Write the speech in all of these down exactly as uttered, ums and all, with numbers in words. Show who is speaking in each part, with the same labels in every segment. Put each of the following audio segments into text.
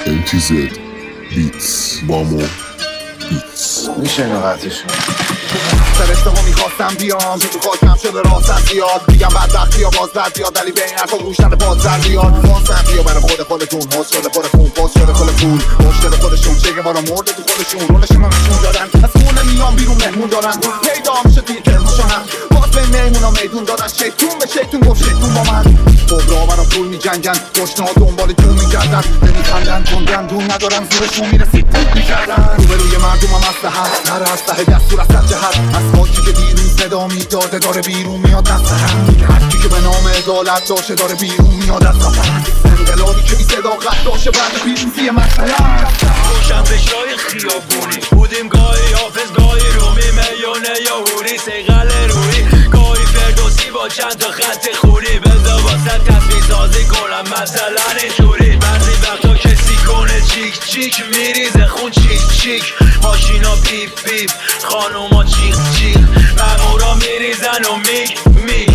Speaker 1: ام تی زد بیتس مامو بیتس.
Speaker 2: میشه اینو قطعش سر اشتباه میخواستم بیام تو خاکم شده راستم زیاد میگم بدبختی یا باز بد بیاد ولی به این حرفا گوش نده باز در بیاد باز بیا برای خود خودتون حس شده پر خون باز شده کل پول مشکل خودشون چگه بارا مرده تو خودشون رولشون هم نشون دادن از خونه میام بیرون مهمون دارن پیدا میشه توی کرمشانم باز به میمونا میدون دادن شیطون به شیطون گفت شیطون با من کبرا برا پول میجنگن گشنه ها دنبال جون میگردن نمیخندن چون گندون ندارن زورشون میرسید میکردن روبروی مردم هم اسلحه هر اسلحه دستور از جهت از خاکی که دیروز صدا میداده داره بیرون میاد دست هم هرکی که به نام عدالت داشته داره بیرون میاد از خطر انقلابی که بی صداقت داشته بعد پیروزی مسئله
Speaker 3: روشن فکرای خیابونی بودیم گاهی حافظ گاهی رومی میونه یا هوری سیغل روی گاهی فردوسی با چند تا خط خونی بزا واسه تصویر سازی کنم مثلا اینجوری بعضی وقتا کسی کنه چیک چیک میریزه خون چیک چیک ماشینا بیف بیف خانوما چیک چیک مامورا میریزن و میگ میگ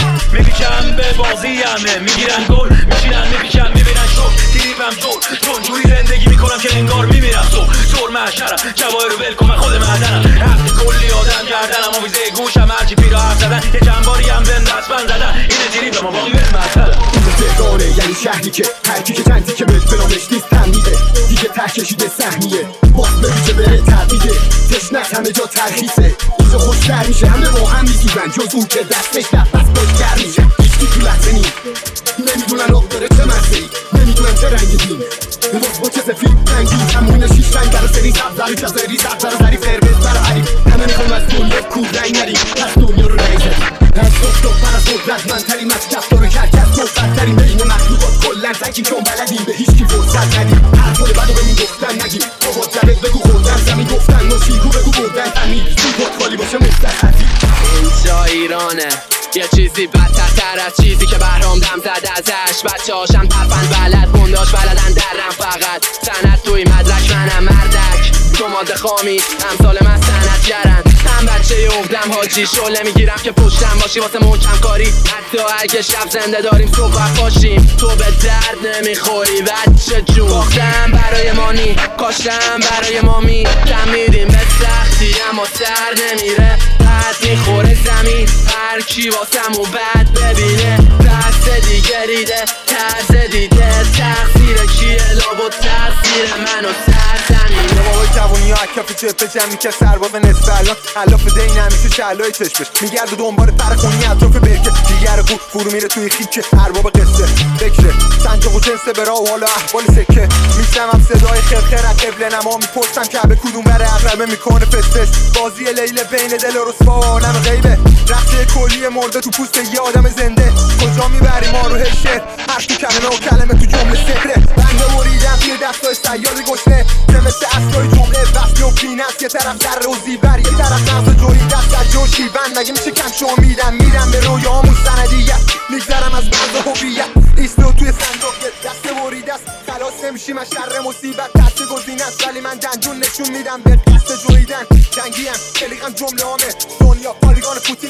Speaker 3: میپیچم به بازی همه میگیرن گل میشینن میپیچم میبینن شک تریپم جور چون جوری زندگی میکنم که انگار میمیرم زور زور محشرم جوای رو بلکن من خود معدنم حق کلی آدم گردنم آویزه گوشم هرچی پیرا حرف زدن یه چندباری هم بهم دست بند زدن اینه تریپ ما باقی برم مثلا
Speaker 2: داره یعنی شهری که هرکی که چندی که بهت برامش نیست تمیده دیگه ته کشیده سهمیه باز ببیچه بره تبیده تشنک همه جا ترخیصه اینجا خوشتر میشه همه با هم میسوزن جز اون که دستش در بس باشگر میشه هیچکی تو لحظه نیم نمیدونن آب داره چه مزه ای نمیدونن چه رنگ دیم باز با چه سفید رنگی همونه شیش رنگ در سری سبزر و جزایی سبزر و زری فربز برا حریف همه میخوام از دنیا کور رنگ نریم پس دنیا رو رنگ زدیم از دکتر پر از قدرت من تریم از کفتار و کرکس مفتر تریم بین مخلوقات کلن زنگیم چون بلدیم به هیچکی فرصت ندیم حرفای بدو بهمون گفتن نگیم بابا جبت بگو خوردن زمین گفتن نوشیگو بگو بردن تمید سیگات خالی باشه مستحفی
Speaker 4: اینجا ایرانه یه چیزی بدتر تر از چیزی که برام دم زد ازش بچه هاشم پرپند بلد گنداش بلدن درم فقط سند توی مدرک منم مردک تو ماده خامی امثال من سندگرن هم بچه افتم حاجی شله میگیرم که پشتم باشی واسه محکم کاری حتی اگه شب زنده داریم صبح باشیم تو به درد نمیخوری بچه جون باختم برای مانی کاشتم برای مامی کم میدیم به سختی اما سر نمیره بعد میخوره زمین هر کی واسم و بد ببینه دست دیگه ریده ترس دیده تقصیر کیه لابو تقصیر من و سرزمینه
Speaker 2: بابای جوونی ها اکاف جبه جمعی که سرباز نصف الان حلاف دین همیشه شعلای چشمش میگرد و دنبال فرخونی اطراف برکه دیگر قو فرو میره توی خیکه ارباب قصه بکره سنجاق و جنسه برا و حالا احوال سکه میشنم صدای خرخر از قبل نما میپرسم که به کدوم بره اقربه میکنه فستش بازی لیل بین دل و رسوا و عالم غیبه رخته کلی مرده تو پوست یه آدم زنده کجا میبری ما رو هشر حرف تو کلمه و کلمه تو جمله سفره بنده بریدم توی دستای سیاد گشنه که مثل اصلای جمله بسته و پینست یه طرف در روزی بر یه طرف نفس جوری دست از جوشی بند مگه میشه کم شما میدم میرم به رویامون سندیت میگذرم از بند هویت ایستو توی صندوق دست بریده است خلاص نمیشیم از شر مصیبت دست گزینه است ولی من دندون نشون میدم به قصد جویدن جنگیم کلیغم جمله هامه دنیا پالیگان پوتین